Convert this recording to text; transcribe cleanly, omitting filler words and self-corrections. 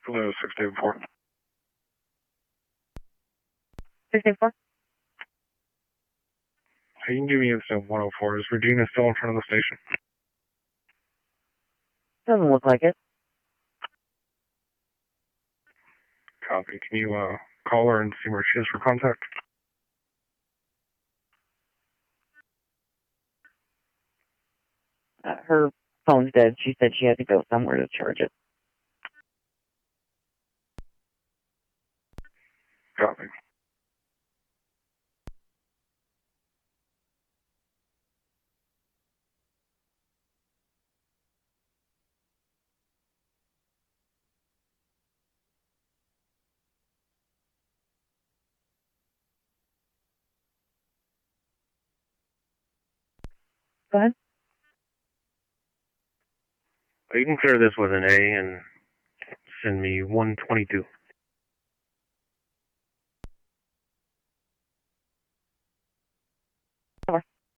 Hello, 684. 684? Hey, you can give me incident 104. Is Regina still in front of the station? Doesn't look like it. Copy. Can you call her and see where she is for contact? Her phone's dead. She said she had to go somewhere to charge it. Copy. Go ahead. You can clear this with an A and send me 122.